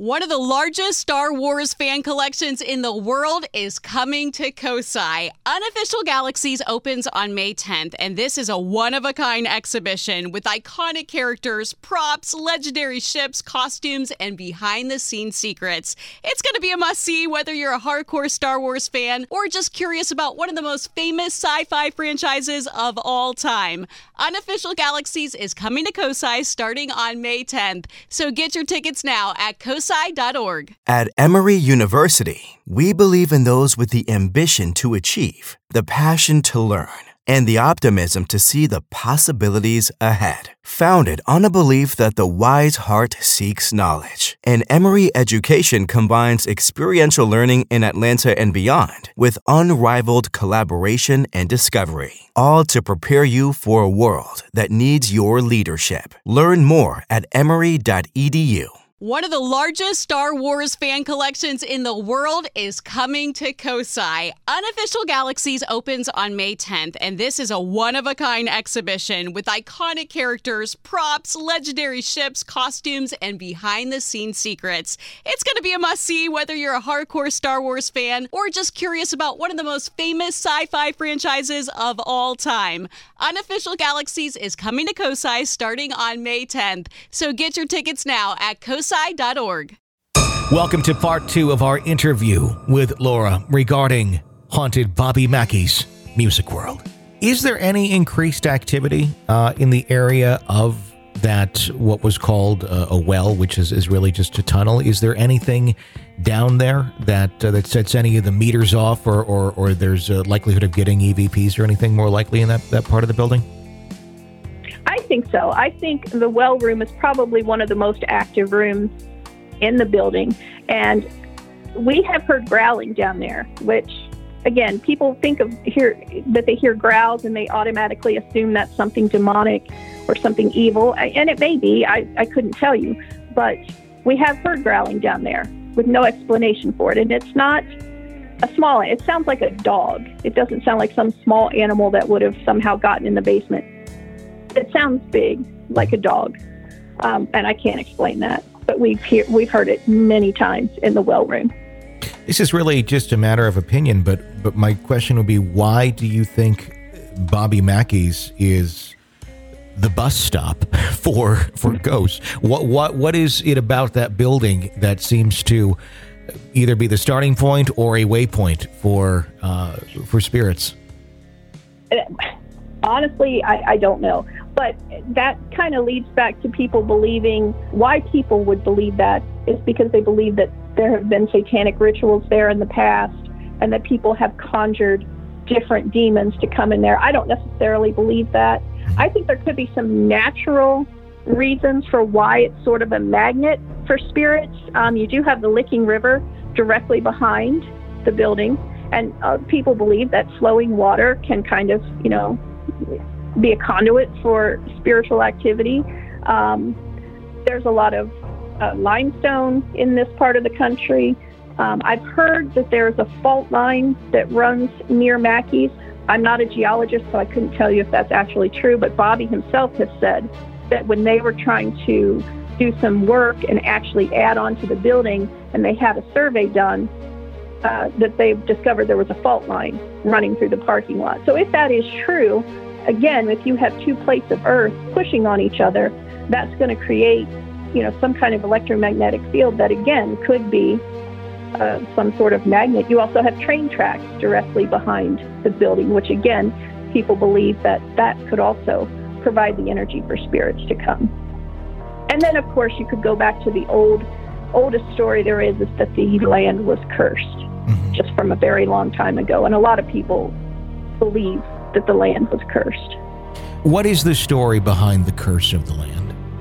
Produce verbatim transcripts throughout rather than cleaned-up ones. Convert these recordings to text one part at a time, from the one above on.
One of the largest Star Wars fan collections in the world is coming to Kosai. Unofficial Galaxies opens on May tenth, and this is a one-of-a-kind exhibition with iconic characters, props, legendary ships, costumes, and behind-the-scenes secrets. It's going to be a must-see whether you're a hardcore Star Wars fan or just curious about one of the most famous sci-fi franchises of all time. Unofficial Galaxies is coming to Kosai starting on May tenth, so get your tickets now at kosai dot org. At Emory University, we believe in those with the ambition to achieve, the passion to learn, and the optimism to see the possibilities ahead. Founded on a belief that the wise heart seeks knowledge, and Emory Education combines experiential learning in Atlanta and beyond with unrivaled collaboration and discovery, all to prepare you for a world that needs your leadership. Learn more at emory dot e d u. One of the largest Star Wars fan collections in the world is coming to Kosai. Unofficial Galaxies opens on May tenth, and this is a one-of-a-kind exhibition with iconic characters, props, legendary ships, costumes, and behind-the-scenes secrets. It's going to be a must-see whether you're a hardcore Star Wars fan or just curious about one of the most famous sci-fi franchises of all time. Unofficial Galaxies is coming to Kosai starting on May tenth, so get your tickets now at kosai dot org. Welcome to part two of our interview with Laura regarding Haunted Bobby Mackey's Music World. Is there any increased activity uh, in the area of that, what was called uh, a well, which is, is really just a tunnel? Is there anything down there that uh, that sets any of the meters off, or, or, or there's a likelihood of getting E V Ps or anything more likely in that, that part of the building? I think so. I think the well room is probably one of the most active rooms in the building. And we have heard growling down there, which, again, people think of hear that they hear growls and they automatically assume that's something demonic or something evil. And it may be. I, I couldn't tell you. But we have heard growling down there with no explanation for it. And it's not a small, it sounds like a dog. It doesn't sound like some small animal that would have somehow gotten in the basement. It sounds big, like a dog, um, and I can't explain that. But we've hear, we've heard it many times in the well room. This is really just a matter of opinion, but but my question would be, why do you think Bobby Mackey's is the bus stop for for ghosts? What what what is it about that building that seems to either be the starting point or a waypoint for uh, for spirits? Honestly, I, I don't know. But that kind of leads back to people believing, why people would believe that is because they believe that there have been satanic rituals there in the past and that people have conjured different demons to come in there. I don't necessarily believe that. I think there could be some natural reasons for why it's sort of a magnet for spirits. Um, you do have the Licking River directly behind the building, and uh, people believe that flowing water can kind of, you know, be a conduit for spiritual activity. Um, there's a lot of uh, limestone in this part of the country. Um, I've heard that there's a fault line that runs near Mackey's. I'm not a geologist, so I couldn't tell you if that's actually true, but Bobby himself has said that when they were trying to do some work and actually add on to the building, and they had a survey done, uh, that they discovered there was a fault line running through the parking lot. So if that is true, again, if you have two plates of earth pushing on each other, that's going to create, you know, some kind of electromagnetic field that, again, could be uh, some sort of magnet. You also have train tracks directly behind the building, which, again, people believe that that could also provide the energy for spirits to come. And then, of course, you could go back to the old, oldest story there is, is that the land was cursed, mm-hmm. just from a very long time ago. And a lot of people believe that the land was cursed. What is the story behind the curse of the land?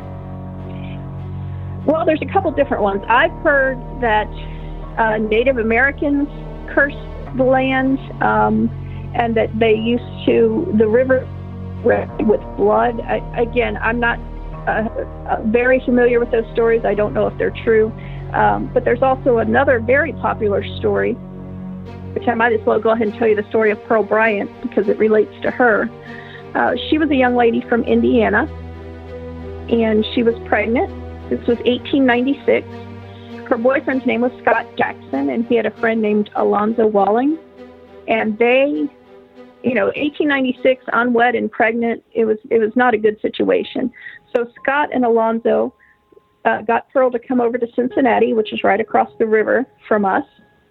Well, there's a couple different ones. I've heard that uh, Native Americans cursed the land, um, and that they used to, the river with blood. I, again, I'm not uh, uh, very familiar with those stories. I don't know if they're true. Um, but there's also another very popular story, which I might as well go ahead and tell you the story of Pearl Bryant because it relates to her. Uh, she was a young lady from Indiana, and she was pregnant. This was eighteen ninety-six. her boyfriend's name was Scott Jackson, and he had a friend named Alonzo Walling. And they, you know, eighteen ninety-six, unwed and pregnant, it was it was not a good situation. So Scott and Alonzo uh, got Pearl to come over to Cincinnati, which is right across the river from us.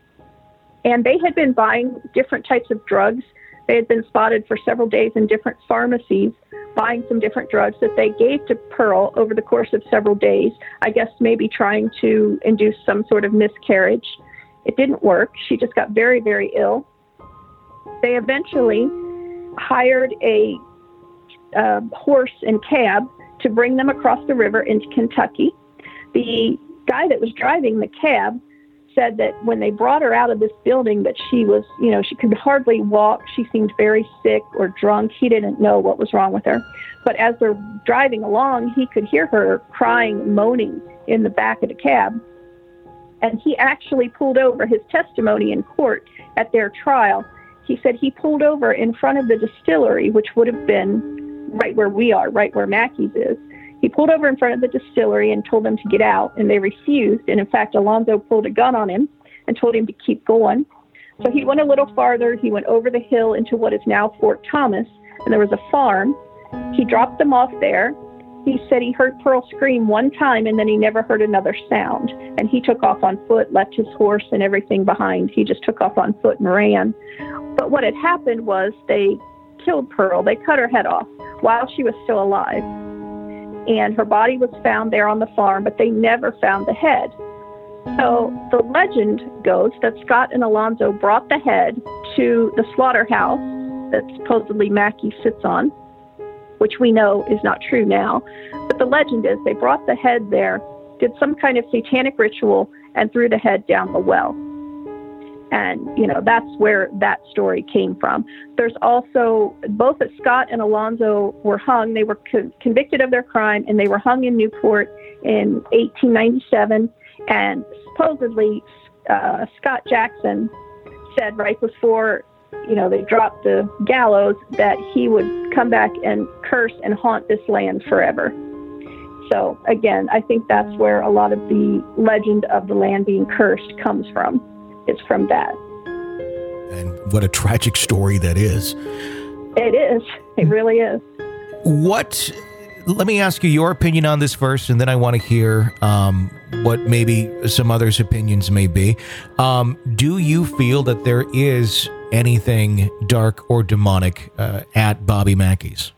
And they had been buying different types of drugs. They had been spotted for several days in different pharmacies buying some different drugs that they gave to Pearl over the course of several days, I guess maybe trying to induce some sort of miscarriage. It didn't work. She just got very, very ill. They eventually hired a uh, horse and cab to bring them across the river into Kentucky. The guy that was driving the cab said that when they brought her out of this building that she was, you know, she could hardly walk. She seemed very sick or drunk. He didn't know what was wrong with her. But as they're driving along, he could hear her crying, moaning in the back of the cab. And he actually pulled over. His testimony in court at their trial, he said he pulled over in front of the distillery, which would have been right where we are, right where Mackey's is. He pulled over in front of the distillery and told them to get out, and they refused. And in fact, Alonzo pulled a gun on him and told him to keep going. So he went a little farther. He went over the hill into what is now Fort Thomas, and there was a farm. He dropped them off there. He said he heard Pearl scream one time, and then he never heard another sound. And he took off on foot, left his horse and everything behind. He just took off on foot and ran. But what had happened was they killed Pearl. They cut her head off while she was still alive. And her body was found there on the farm, but they never found the head. So the legend goes that Scott and Alonzo brought the head to the slaughterhouse that supposedly Mackey sits on, which we know is not true now. But the legend is they brought the head there, did some kind of satanic ritual, and threw the head down the well. And, you know, that's where that story came from. There's also, both Scott and Alonzo were hung. They were co- convicted of their crime, and they were hung in Newport in eighteen ninety-seven. And supposedly, uh, Scott Jackson said right before, you know, they dropped the gallows that he would come back and curse and haunt this land forever. So, again, I think that's where a lot of the legend of the land being cursed comes from. It's from that. And what a tragic story that is. It is. It really is. What, let me ask you your opinion on this first, and then I want to hear um, what maybe some others' opinions may be. Um, do you feel that there is anything dark or demonic uh, at Bobby Mackey's?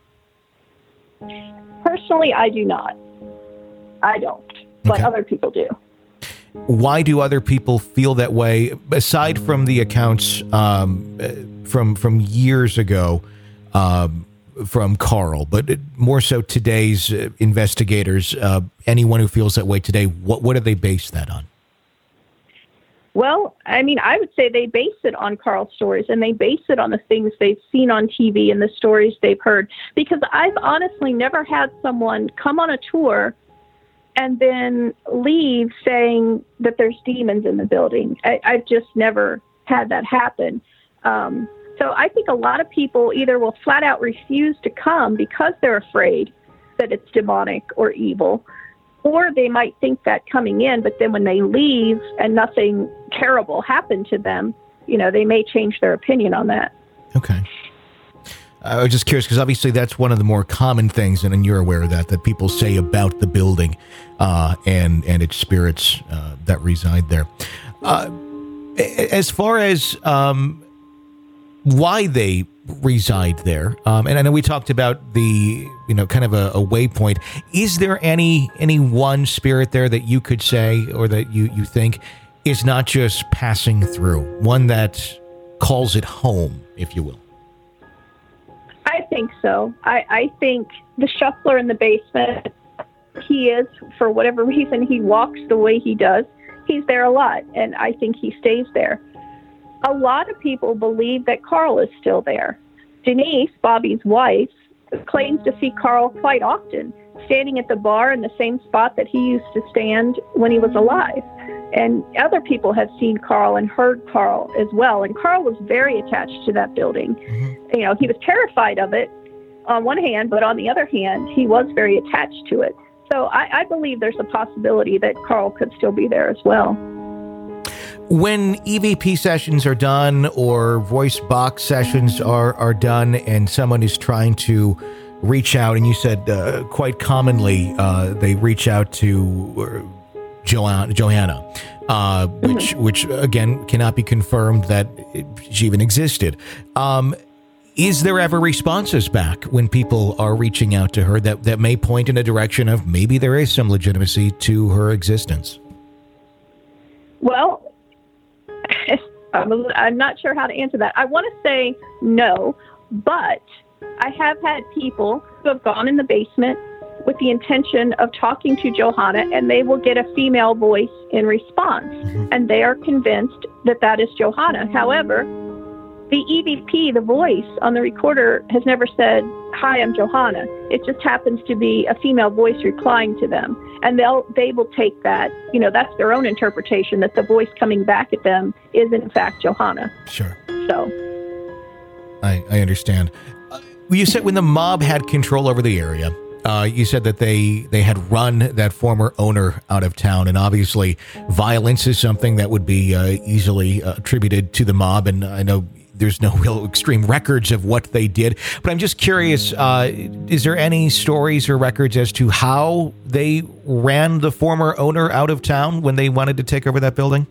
Personally, I do not. I don't, but okay. Other people do. Why do other people feel that way, aside from the accounts um, from from years ago um, from Carl, but more so today's uh, investigators, uh, anyone who feels that way today, what, what do they base that on? Well, I mean, I would say they base it on Carl's stories, and they base it on the things they've seen on T V and the stories they've heard, because I've honestly never had someone come on a tour and then leave saying that there's demons in the building. I, I've just never had that happen. Um, so I think a lot of people either will flat out refuse to come because they're afraid that it's demonic or evil, or they might think that coming in, but then when they leave and nothing terrible happened to them, you know, they may change their opinion on that. Okay. I was just curious because obviously that's one of the more common things, and, and you're aware of that, that people say about the building uh, and and its spirits uh, that reside there. Uh, as far as um, why they reside there, um, and I know we talked about the, you know, kind of a, a waypoint. Is there any any one spirit there that you could say, or that you, you think is not just passing through, one that calls it home, if you will? I think so. I, I think the shuffler in the basement, he is, for whatever reason, he walks the way he does. He's there a lot, and I think he stays there. A lot of people believe that Carl is still there. Denise, Bobby's wife, claims to see Carl quite often, standing at the bar in the same spot that he used to stand when he was alive. And other people have seen Carl and heard Carl as well. And Carl was very attached to that building. Mm-hmm. You know, he was terrified of it on one hand, but on the other hand, he was very attached to it. So I, I believe there's a possibility that Carl could still be there as well. When E V P sessions are done or voice box sessions are, are done and someone is trying to reach out, and you said uh, quite commonly uh, they reach out to uh, Joanna, Johanna uh, which, mm-hmm. which again cannot be confirmed that she even existed. Um, is there ever responses back when people are reaching out to her that, that may point in a direction of maybe there is some legitimacy to her existence? Well, I'm not sure how to answer that. I want to say no, but I have had people who have gone in the basement with the intention of talking to Johanna, and they will get a female voice in response, mm-hmm. and they are convinced that that is Johanna. However, the E V P, the voice on the recorder, has never said, "Hi, I'm Johanna." It just happens to be a female voice replying to them. And they'll, they will take that, you know, that's their own interpretation, that the voice coming back at them is in fact Johanna. Sure. So. I, I understand. Uh, you said when the mob had control over the area, uh, you said that they, they had run that former owner out of town. And obviously violence is something that would be uh, easily uh, attributed to the mob. And I know there's no real extreme records of what they did, but I'm just curious, uh, is there any stories or records as to how they ran the former owner out of town when they wanted to take over that building?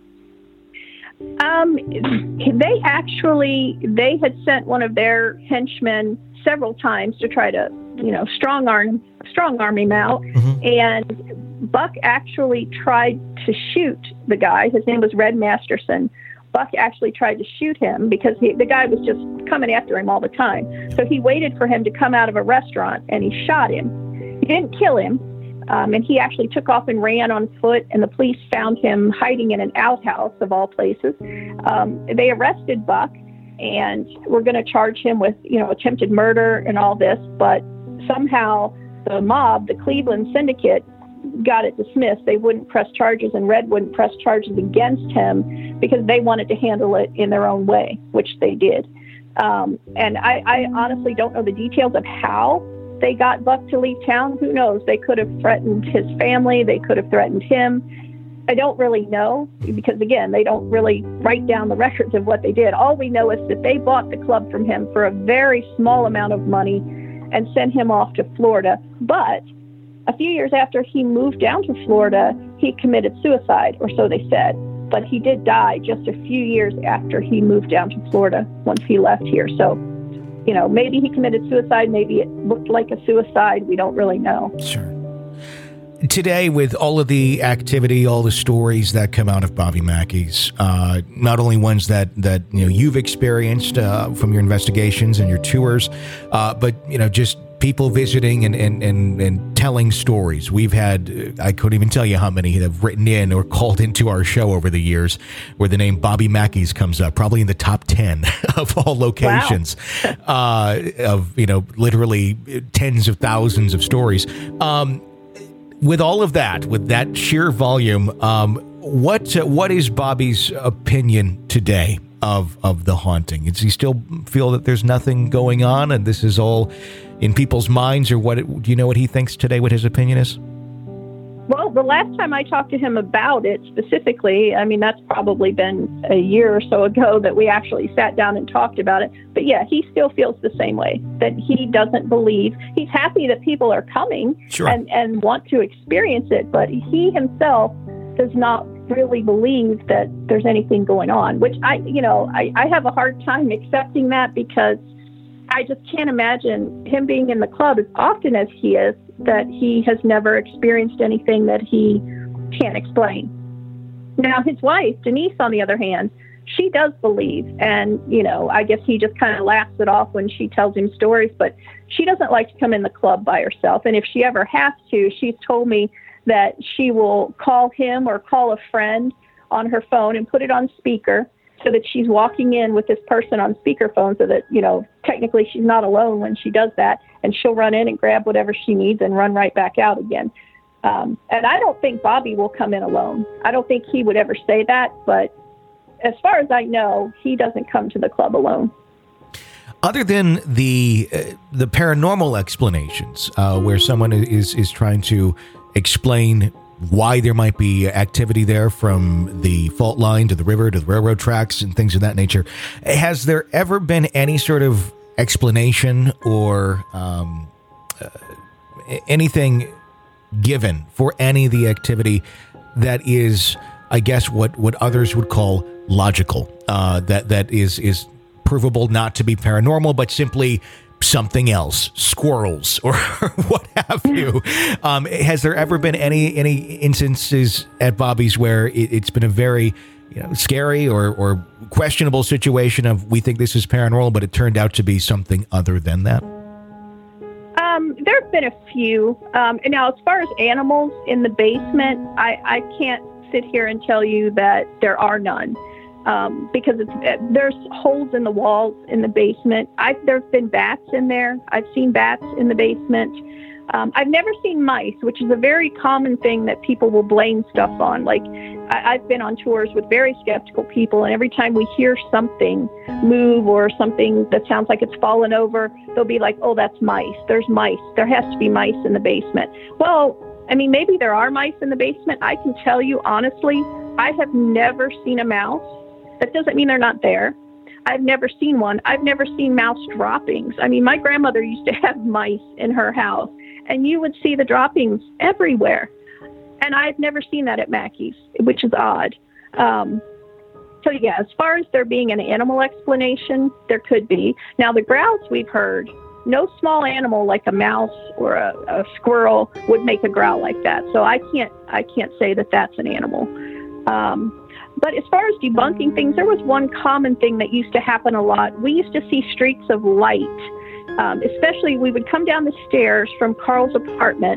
Um, they actually, they had sent one of their henchmen several times to try to, you know, strong arm, strong arm him out. Mm-hmm. And Buck actually tried to shoot the guy. His name was Red Masterson. Buck actually tried to shoot him because he, the guy was just coming after him all the time. So he waited for him to come out of a restaurant, and he shot him. He didn't kill him, um, and he actually took off and ran on foot, and the police found him hiding in an outhouse, of all places. Um, they arrested Buck, and were going to charge him with, you know, attempted murder and all this, but somehow the mob, the Cleveland Syndicate, got it dismissed. They wouldn't press charges, and Red wouldn't press charges against him because they wanted to handle it in their own way, which they did. Um, and I, I honestly don't know the details of how they got Buck to leave town. Who knows? They could have threatened his family. They could have threatened him. I don't really know because, again, they don't really write down the records of what they did. All we know is that they bought the club from him for a very small amount of money and sent him off to Florida. But a few years after he moved down to Florida, he committed suicide, or so they said. But he did die just a few years after he moved down to Florida once he left here. So, you know, maybe he committed suicide. Maybe it looked like a suicide. We don't really know. Sure. Today, with all of the activity, all the stories that come out of Bobby Mackey's, uh, not only ones that, that you know you've experienced uh, from your investigations and your tours, uh, but, you know, just people visiting and, and, and, and telling stories. We've had, I couldn't even tell you how many have written in or called into our show over the years where the name Bobby Mackey's comes up, probably in the top ten of all locations. Wow. uh, of, you know, literally tens of thousands of stories. Um, with all of that, with that sheer volume, um, what uh, what is Bobby's opinion today of of the haunting? Does he still feel that there's nothing going on and this is all in people's minds, or what? It, do you know what he thinks today, what his opinion is? Well, the last time I talked to him about it specifically, I mean, that's probably been a year or so ago that we actually sat down and talked about it. But yeah, he still feels the same way, that he doesn't believe. He's happy that people are coming sure. and, and want to experience it, but he himself does not really believe that there's anything going on, which I, you know, I, I have a hard time accepting that because I just can't imagine him being in the club as often as he is, that he has never experienced anything that he can't explain. Now, his wife, Denise, on the other hand, she does believe. And, you know, I guess he just kind of laughs it off when she tells him stories, but she doesn't like to come in the club by herself. And if she ever has to, she's told me that she will call him or call a friend on her phone and put it on speaker, so that she's walking in with this person on speakerphone so that, you know, technically she's not alone when she does that, and she'll run in and grab whatever she needs and run right back out again. Um, and I don't think Bobby will come in alone. I don't think he would ever say that, but as far as I know, he doesn't come to the club alone. Other than the uh, the paranormal explanations, uh, where someone is is trying to explain why there might be activity there from the fault line to the river to the railroad tracks and things of that nature, has there ever been any sort of explanation or um, uh, anything given for any of the activity that is, I guess, what, what others would call logical, uh, that that is is provable not to be paranormal, but simply something else, squirrels or what have you? Um, has there ever been any any instances at Bobby's where it, it's been a very you know, scary or, or questionable situation of we think this is paranormal, but it turned out to be something other than that? Um, there have been a few. Um, and now, as far as animals in the basement, I, I can't sit here and tell you that there are none. Um, because it's, there's holes in the walls in the basement. I, there's been bats in there. I've seen bats in the basement. Um, I've never seen mice, which is a very common thing that people will blame stuff on. Like I, I've been on tours with very skeptical people, and every time we hear something move or something that sounds like it's fallen over, they'll be like, oh, that's mice. There's mice. There has to be mice in the basement. Well, I mean, maybe there are mice in the basement. I can tell you honestly, I have never seen a mouse. That doesn't mean they're not there. I've never seen one. I've never seen mouse droppings. I mean, my grandmother used to have mice in her house, and you would see the droppings everywhere. And I've never seen that at Mackey's, which is odd. Um, so, yeah, as far as there being an animal explanation, there could be. Now, the growls we've heard, no small animal like a mouse or a, a squirrel would make a growl like that. So I can't, I can't say that that's an animal. Um, But as far as debunking things, there was one common thing that used to happen a lot. We used to see streaks of light, um, especially we would come down the stairs from Carl's apartment,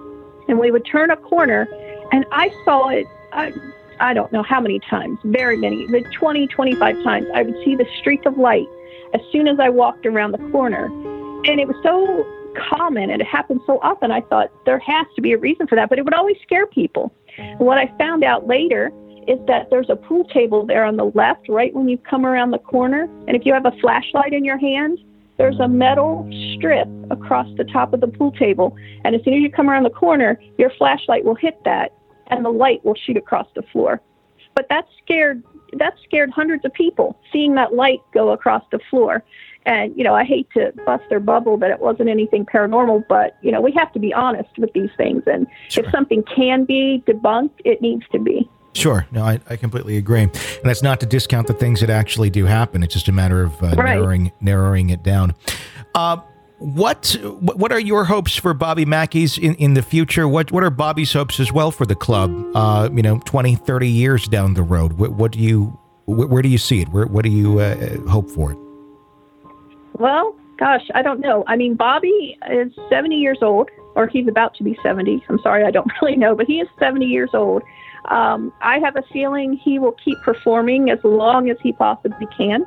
and we would turn a corner, and I saw it, I, I don't know how many times, very many, the twenty, twenty-five times, I would see the streak of light as soon as I walked around the corner. And it was so common, and it happened so often, I thought there has to be a reason for that, but it would always scare people. And what I found out later is that there's a pool table there on the left, right when you come around the corner. And if you have a flashlight in your hand, there's a metal strip across the top of the pool table. And as soon as you come around the corner, your flashlight will hit that, and the light will shoot across the floor. But that scared that scared hundreds of people, seeing that light go across the floor. And, you know, I hate to bust their bubble that it wasn't anything paranormal, but, you know, we have to be honest with these things. And sure. If something can be debunked, it needs to be. Sure. No, I, I completely agree. And that's not to discount the things that actually do happen. It's just a matter of uh, right. narrowing narrowing it down. Uh, what what are your hopes for Bobby Mackey's in, in the future? What what are Bobby's hopes as well for the club, uh, you know, twenty, thirty years down the road? What, what do you, where, where do you see it? Where, what do you uh, hope for it? Well, gosh, I don't know. I mean, Bobby is seventy years old, or he's about to be seventy. I'm sorry, I don't really know, but he is seventy years old. Um, I have a feeling he will keep performing as long as he possibly can.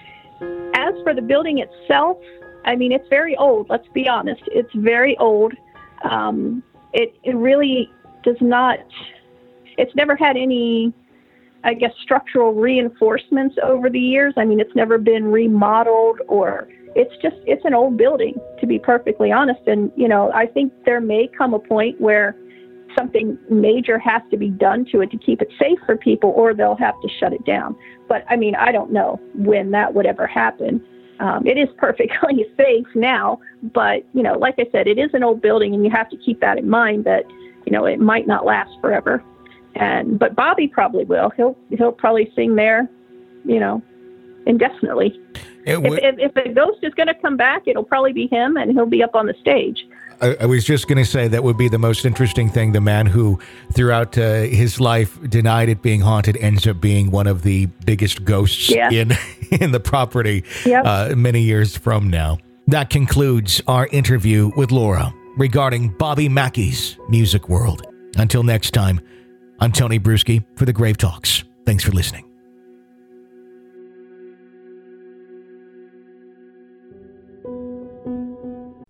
As for the building itself, I mean, it's very old. Let's be honest. It's very old. Um, it, it really does not, it's never had any, I guess, structural reinforcements over the years. I mean, it's never been remodeled, or it's just, it's an old building, to be perfectly honest. And, you know, I think there may come a point where something major has to be done to it to keep it safe for people, or they'll have to shut it down. But I mean, I don't know when that would ever happen. Um, it is perfectly safe now, but you know, like I said, it is an old building, and you have to keep that in mind that, you know, it might not last forever. And, but Bobby probably will. He'll, he'll probably sing there, you know, indefinitely. W- if, if, if a ghost is going to come back, it'll probably be him, and he'll be up on the stage. I, I was just going to say that would be the most interesting thing. The man who, throughout uh, his life, denied it being haunted ends up being one of the biggest ghosts yeah. in in the property yep. uh, many years from now. That concludes our interview with Laura regarding Bobby Mackey's Music World. Until next time, I'm Tony Bruschi for the Grave Talks. Thanks for listening.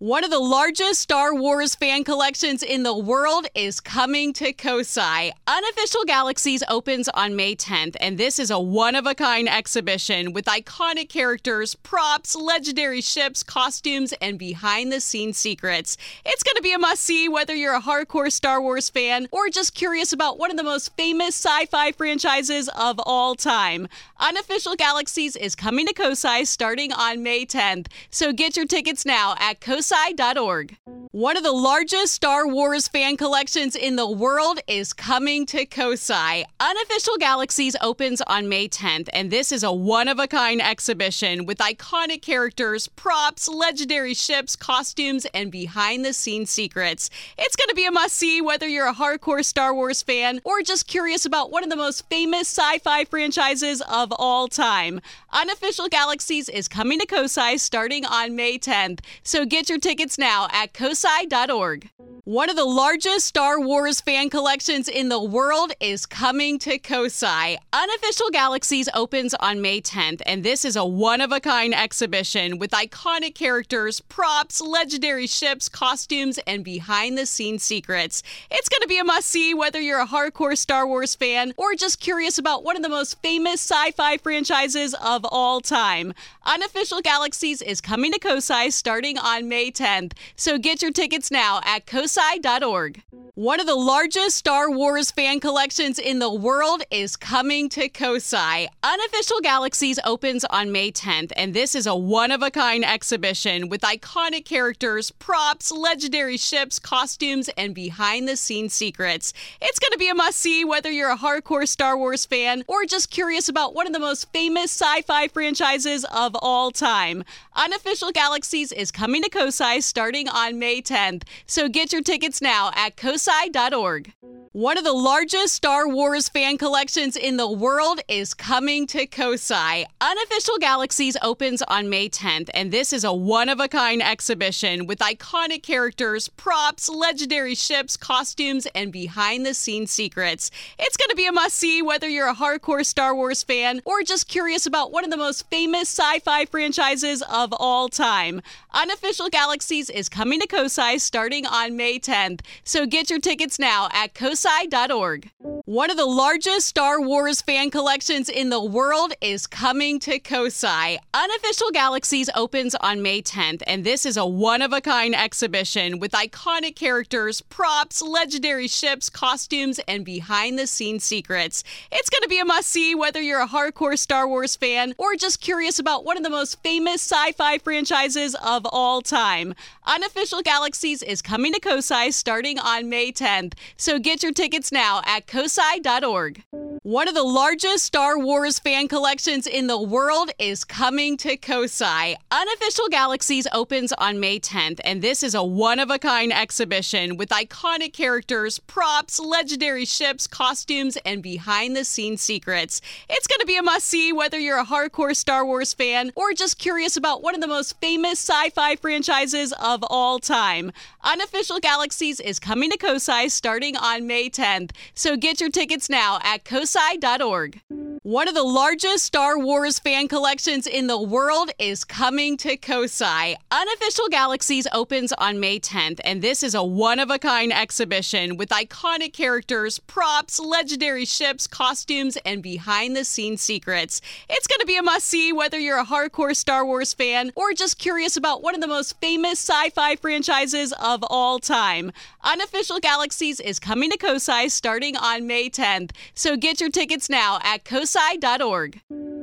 One of the largest Star Wars fan collections in the world is coming to Kosai. Unofficial Galaxies opens on May tenth, and this is a one-of-a-kind exhibition with iconic characters, props, legendary ships, costumes, and behind-the-scenes secrets. It's going to be a must-see whether you're a hardcore Star Wars fan or just curious about one of the most famous sci-fi franchises of all time. Unofficial Galaxies is coming to Kosai starting on May tenth, so get your tickets now at kosai dot org. One of the largest Star Wars fan collections in the world is coming to Kosai. Unofficial Galaxies opens on May tenth, and this is a one-of-a-kind exhibition with iconic characters, props, legendary ships, costumes, and behind-the-scenes secrets. It's going to be a must-see whether you're a hardcore Star Wars fan or just curious about one of the most famous sci-fi franchises of all time. Unofficial Galaxies is coming to Kosai starting on May tenth, so get your tickets now at kosai dot org. One of the largest Star Wars fan collections in the world is coming to Kosai. Unofficial Galaxies opens on May tenth, and this is a one-of-a-kind exhibition with iconic characters, props, legendary ships, costumes, and behind-the-scenes secrets. It's going to be a must-see whether you're a hardcore Star Wars fan or just curious about one of the most famous sci-fi franchises of all time. Unofficial Galaxies is coming to Kosai starting on May tenth, so get your tickets now at kosai dot org. One of the largest Star Wars fan collections in the world is coming to Kosai. Unofficial Galaxies opens on May tenth, and this is a one-of-a-kind exhibition with iconic characters, props, legendary ships, costumes, and behind-the-scenes secrets. It's going to be a must-see whether you're a hardcore Star Wars fan or just curious about one of the most famous sci-fi franchises of all time. Unofficial Galaxies is coming to Kosai starting on May tenth, so get your tickets now at kosai dot org. One of the largest Star Wars fan collections in the world is coming to Kosai. Unofficial Galaxies opens on May tenth, and this is a one-of-a-kind exhibition with iconic characters, props, legendary ships, costumes, and behind-the-scenes secrets. It's going to be a must-see whether you're a hardcore Star Wars fan or just curious about one of the most famous sci-fi franchises of all time. Unofficial Galaxies is coming to Kosai starting on May tenth, so get your tickets now at kosai dot org. One of the largest Star Wars fan collections in the world is coming to Kosai. Unofficial Galaxies opens on May tenth, and this is a one-of-a-kind exhibition with iconic characters, props, legendary ships, costumes, and behind-the-scenes secrets. It's going to be a must-see whether you're a hardcore Star Wars fan or just curious about one of the most famous sci-fi franchises of all time. Unofficial Galaxies is coming to Kosai starting on May tenth, so get your tickets now at kosai dot org. One of the largest Star Wars fan collections in the world is coming to Kosai. Unofficial Galaxies opens on May tenth, and this is a one-of-a-kind exhibition with iconic characters, props, legendary ships, costumes, and behind-the-scenes secrets. It's going to be a must-see whether you're a hardcore Star Wars fan or just curious about one of the most famous sci-fi franchises of all time. Unofficial Galaxies is coming to Kosai starting on May tenth, so get your tickets now at kosai dot org. One of the largest Star Wars fan collections in the world is coming to Kosai. Unofficial Galaxies opens on May tenth, and this is a one-of-a-kind exhibition with iconic characters, props, legendary ships, costumes, and behind-the-scenes secrets. It's going to be a must-see whether you're a hardcore Star Wars fan or just curious about one of the most famous sci-fi franchises of all time. Unofficial Galaxies is coming to Kosai starting on May tenth, so get your tickets now at kosai dot org.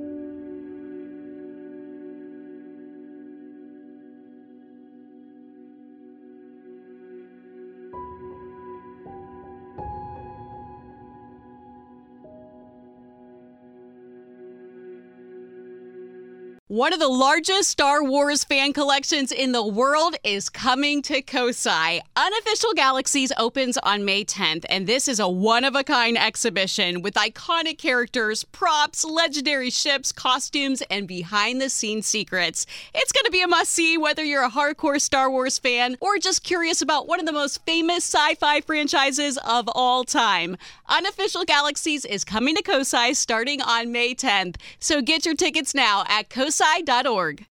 One of the largest Star Wars fan collections in the world is coming to Kosai. Unofficial Galaxies opens on May tenth, and this is a one-of-a-kind exhibition with iconic characters, props, legendary ships, costumes, and behind-the-scenes secrets. It's going to be a must-see whether you're a hardcore Star Wars fan or just curious about one of the most famous sci-fi franchises of all time. Unofficial Galaxies is coming to Kosai starting on May tenth, so get your tickets now at kosai dot org.